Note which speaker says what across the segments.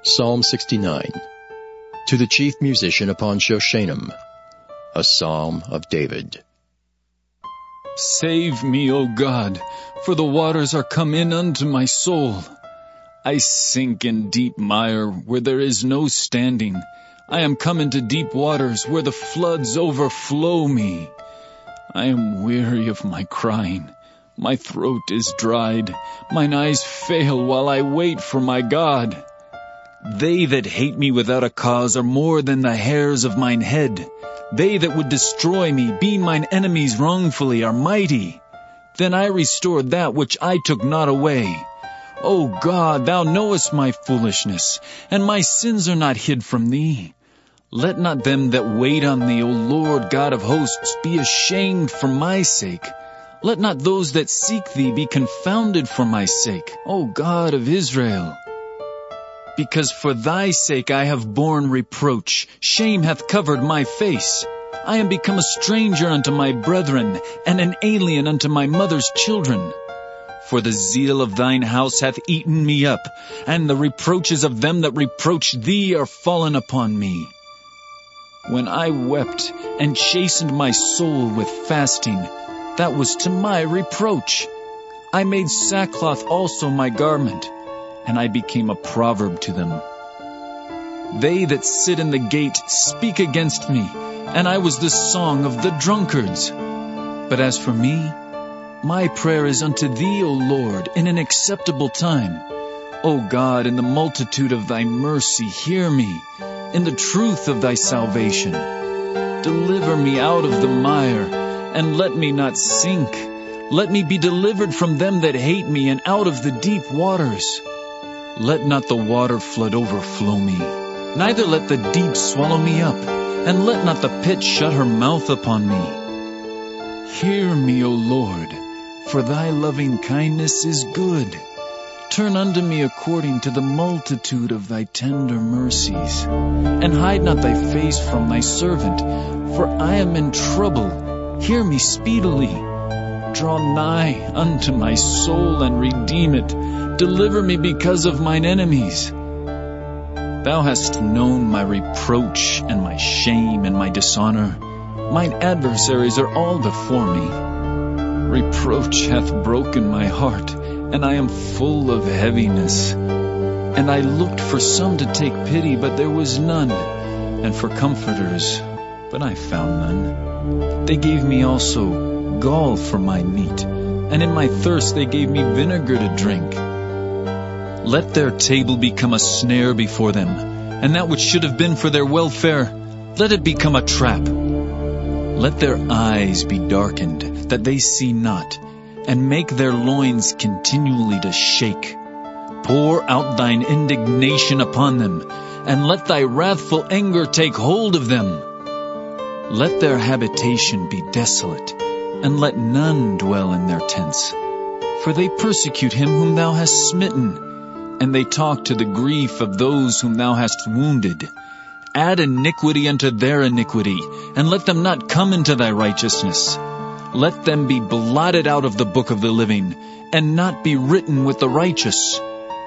Speaker 1: Psalm 69. To the chief musician upon Shoshanim, a psalm of David.
Speaker 2: Save me, O God, for the waters are come in unto my soul. I sink in deep mire where there is no standing. I am come into deep waters where the floods overflow me. I am weary of my crying. My throat is dried. Mine eyes fail while I wait for my God. They that hate me without a cause are more than the hairs of mine head. They that would destroy me, being mine enemies wrongfully, are mighty. Then I restored that which I took not away. O God, thou knowest my foolishness, and my sins are not hid from thee. Let not them that wait on thee, O Lord God of hosts, be ashamed for my sake. Let not those that seek thee be confounded for my sake, O God of Israel. Because for thy sake I have borne reproach, shame hath covered my face. I am become a stranger unto my brethren, and an alien unto my mother's children. For the zeal of thine house hath eaten me up, and the reproaches of them that reproach thee are fallen upon me. When I wept and chastened my soul with fasting, that was to my reproach. I made sackcloth also my garment, and I became a proverb to them. They that sit in the gate speak against me, and I was the song of the drunkards. But as for me, my prayer is unto thee, O Lord, in an acceptable time. O God, in the multitude of thy mercy, hear me, in the truth of thy salvation. Deliver me out of the mire, and let me not sink. Let me be delivered from them that hate me, and out of the deep waters. Let not the water flood overflow me, neither let the deep swallow me up, and let not the pit shut her mouth upon me. Hear me, O Lord, for thy loving kindness is good. Turn unto me according to the multitude of thy tender mercies, and hide not thy face from thy servant, for I am in trouble. Hear me speedily. Draw nigh unto my soul and redeem it. Deliver me because of mine enemies. Thou hast known my reproach and my shame and my dishonor. Mine adversaries are all before me. Reproach hath broken my heart, and I am full of heaviness. And I looked for some to take pity, but there was none, and for comforters, but I found none. They gave me also gall for my meat, and in my thirst they gave me vinegar to drink. Let their table become a snare before them, and that which should have been for their welfare, let it become a trap. Let their eyes be darkened, that they see not, and make their loins continually to shake. Pour out thine indignation upon them, and let thy wrathful anger take hold of them. Let their habitation be desolate, and let none dwell in their tents. For they persecute him whom thou hast smitten, and they talk to the grief of those whom thou hast wounded. Add iniquity unto their iniquity, and let them not come into thy righteousness. Let them be blotted out of the book of the living, and not be written with the righteous.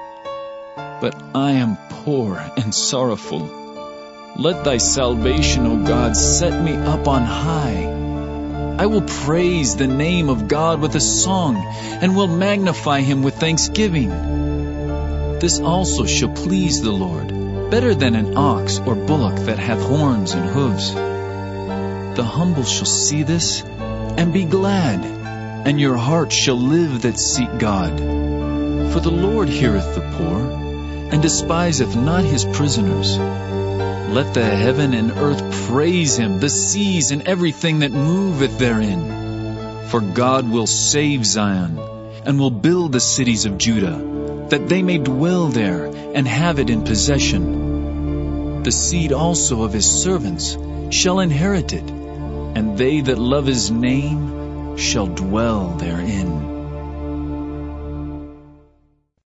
Speaker 2: But I am poor and sorrowful. Let thy salvation, O God, set me up on high. I will praise the name of God with a song, and will magnify him with thanksgiving. This also shall please the Lord, better than an ox or bullock that hath horns and hooves. The humble shall see this, and be glad, and your heart shall live that seek God. For the Lord heareth the poor, and despiseth not his prisoners. Let the heaven and earth praise him, the seas and everything that moveth therein. For God will save Zion, and will build the cities of Judah, that they may dwell there, and have it in possession. The seed also of his servants shall inherit it, and they that love his name shall dwell therein.